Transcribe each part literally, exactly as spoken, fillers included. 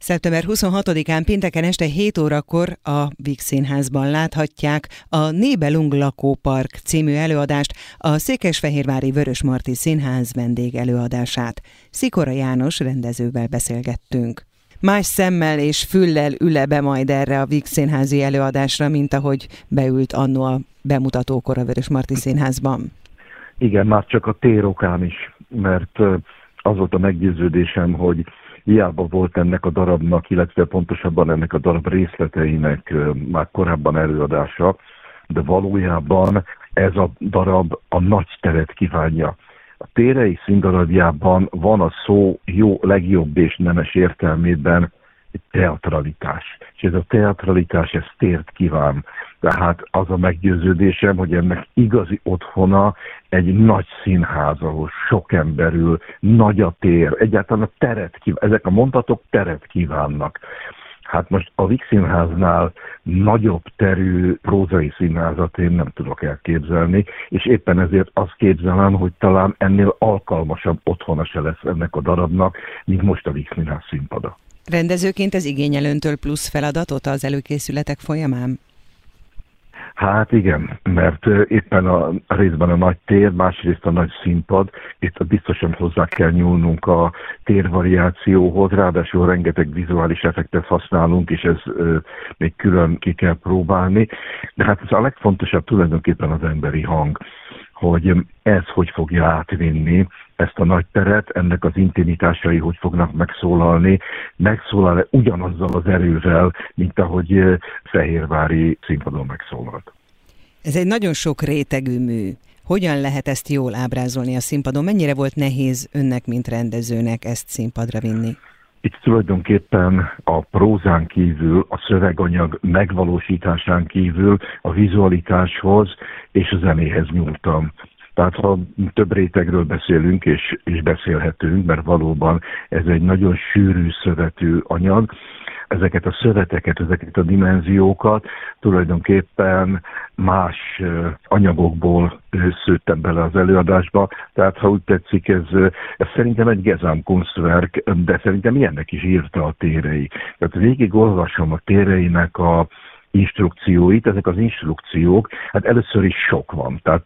szeptember huszonhatodikán pénteken este hét órakor a Víg Színházban láthatják a Nébelung Lakópark című előadást, a Székesfehérvári Vörösmarty Színház vendégelőadását. Szikora János rendezővel beszélgettünk. Más szemmel és füllel ül-e be majd erre a Víg Színházi előadásra, mint ahogy beült annó a bemutatókor a Vörösmarty Színházban? Igen, már csak a térokán is, mert az volt a meggyőződésem, hogy hiába volt ennek a darabnak, illetve pontosabban ennek a darab részleteinek már korábban előadása, de valójában ez a darab a nagy teret kívánja. A Térei színdarabjában van a szó jó, legjobb és nemes értelmében egy teatralitás. És ez a teatralitás, ez tért kíván. Tehát az a meggyőződésem, hogy ennek igazi otthona egy nagy színház, ahol sok ember ül, nagy a tér, egyáltalán a teret kíván. Ezek a mondatok teret kívánnak. Hát most a Víg Színháznál nagyobb terű prózai színházat én nem tudok elképzelni, és éppen ezért azt képzelem, hogy talán ennél alkalmasabb otthona se lesz ennek a darabnak, mint most a Víg Színház színpada. Rendezőként ez igényel öntől plusz feladatot az előkészületek folyamán? Hát igen, mert éppen a részben a nagy tér, másrészt a nagy színpad, itt biztosan hozzá kell nyúlnunk a térvariációhoz, ráadásul rengeteg vizuális effektet használunk, és ez ö, még külön ki kell próbálni. De hát ez a legfontosabb tulajdonképpen az emberi hang, hogy ez hogy fogja átvinni ezt a nagy teret, ennek az intimitásai hogy fognak megszólalni, megszólal ugyanazzal az erővel, mint ahogy fehérvári színpadon megszólalt. Ez egy nagyon sok rétegű mű. Hogyan lehet ezt jól ábrázolni a színpadon? Mennyire volt nehéz önnek, mint rendezőnek ezt színpadra vinni? Itt tulajdonképpen a prózán kívül, a szöveganyag megvalósításán kívül a vizualitáshoz és a zenéhez nyúltam. Tehát ha több rétegről beszélünk, és, és beszélhetünk, mert valóban ez egy nagyon sűrű szövetű anyag, ezeket a szöveteket, ezeket a dimenziókat tulajdonképpen más anyagokból szőttem bele az előadásba. Tehát ha úgy tetszik, ez, ez szerintem egy Gesamtkunstwerk, de szerintem ilyennek is írta a Térei. Tehát végig olvasom a Téreinek a instrukcióit, ezek az instrukciók, hát először is sok van. Tehát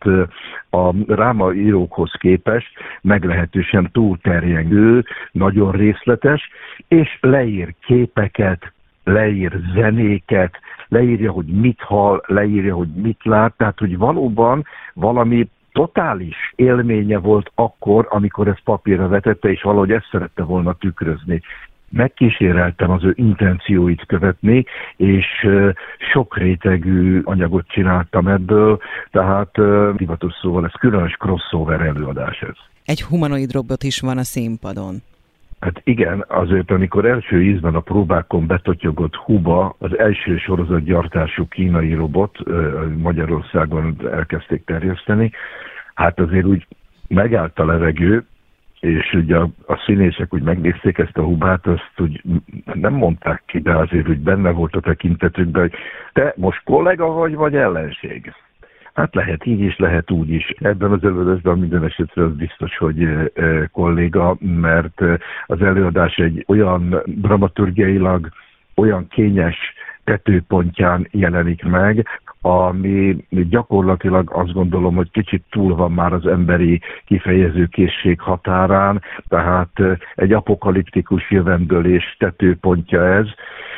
a drámaírókhoz képest meglehetősen túlterjengő, nagyon részletes, és leír képeket, leír zenéket, leírja, hogy mit hall, leírja, hogy mit lát, tehát hogy valóban valami totális élménye volt akkor, amikor ezt papírra vetette, és valahogy ezt szerette volna tükrözni. Megkíséreltem az ő intencióit követni, és sok rétegű anyagot csináltam ebből, tehát divatos szóval ez különös crossover előadás ez. Egy humanoid robot is van a színpadon. Hát igen, azért amikor első ízben a próbákon betotyogott Huba, az első sorozatgyártású kínai robot, Magyarországon elkezdték terjeszteni, hát azért úgy megállt a levegő, és ugye a, a színészek úgy megnézték ezt a Hubát, azt úgy nem mondták ki, de azért úgy benne volt a tekintetükben, hogy te most kollega vagy, vagy ellenség? Hát lehet így is, lehet úgy is. Ebben az előadásban minden esetre az biztos, hogy e, e, kolléga, mert az előadás egy olyan dramaturgiailag, olyan kényes tetőpontján jelenik meg, ami gyakorlatilag azt gondolom, hogy kicsit túl van már az emberi kifejezőkészség határán, tehát egy apokaliptikus jövendőlés tetőpontja ez,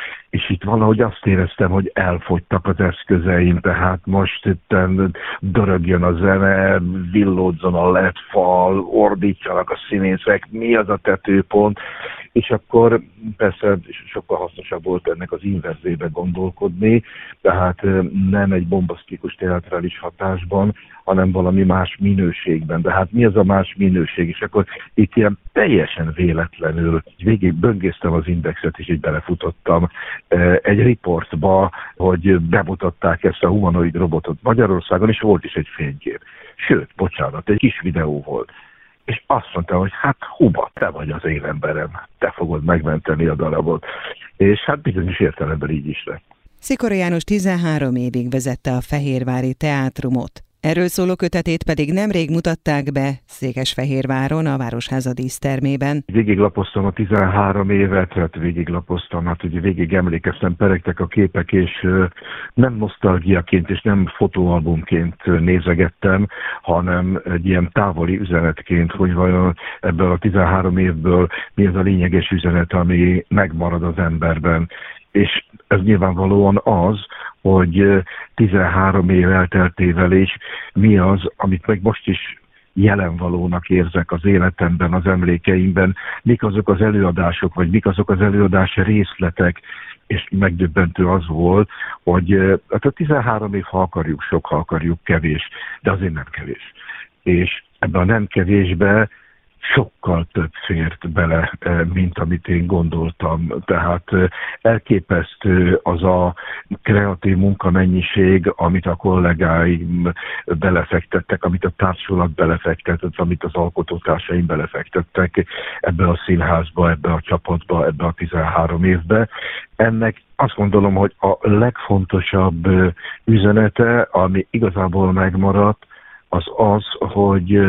és itt valahogy azt éreztem, hogy elfogytak az eszközeim, tehát most itt dörögjön a zene, villódzon a led fal, ordítsanak a színészek, mi az a tetőpont, és akkor persze sokkal hasznosabb volt ennek az inverzébe gondolkodni, tehát nem egy bombasztikus teatrális hatásban, hanem valami más minőségben. De hát mi az a más minőség? És akkor itt ilyen teljesen véletlenül végig böngésztem az Indexet, és így belefutottam egy riportba, hogy bemutatták ezt a humanoid robotot Magyarországon, és volt is egy fénykép. Sőt, bocsánat, egy kis videó volt. És azt mondta, hogy hát Huba, te vagy az én emberem, te fogod megmenteni a darabot. És hát bizonyos értelemben így is lett. Szikora János tizenhárom évig vezette a Fehérvári Teátrumot. Erről szóló kötetét pedig nemrég mutatták be Székesfehérváron, a Városháza dísztermében. Végiglapoztam a tizenhárom évet, hát végiglapoztam, hát ugye végig emlékeztem, peregtek a képek, és nem nosztalgiaként és nem fotóalbumként nézegettem, hanem egy ilyen távoli üzenetként, hogy vajon ebből a tizenhárom évből mi az a lényeges üzenet, ami megmarad az emberben. És ez nyilvánvalóan az, hogy tizenhárom év elteltével is mi az, amit meg most is jelenvalónak érzek az életemben, az emlékeimben, mik azok az előadások, vagy mik azok az előadás részletek, és megdöbbentő az volt, hogy hát a tizenhárom év, ha akarjuk, sok, ha akarjuk, kevés, de azért nem kevés. És ebben a nem kevésbe sokkal több fért bele, mint amit én gondoltam. Tehát elképesztő az a kreatív munkamennyiség, amit a kollégáim belefektettek, amit a társulat belefektetett, amit az alkotótársaim belefektettek ebbe a színházba, ebbe a csapatba, ebbe a tizenhárom évbe. Ennek azt gondolom, hogy a legfontosabb üzenete, ami igazából megmaradt, az az, hogy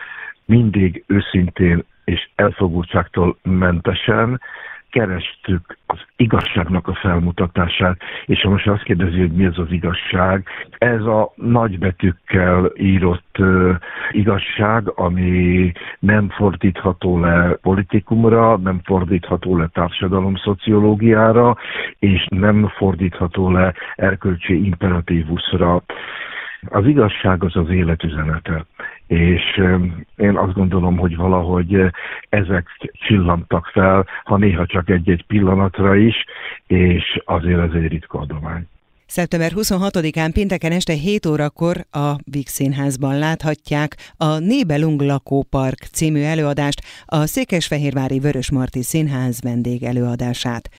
mindig őszintén és elfogultságtól mentesen kerestük az igazságnak a felmutatását, és ha most azt kérdezi, hogy mi az az igazság, ez a nagybetűkkel írott uh, igazság, ami nem fordítható le politikumra, nem fordítható le társadalomszociológiára, és nem fordítható le erkölcsi imperatívusra. Az igazság az az életüzenete, és én azt gondolom, hogy valahogy ezek csillantak fel, ha néha csak egy-egy pillanatra is, és azért ez egy ritka adomány. szeptember huszonhatodikán pénteken este hét órakor a Víg Színházban láthatják a Nébelung lakópark című előadást, a Székesfehérvári Vörösmarty Színház vendégelőadását.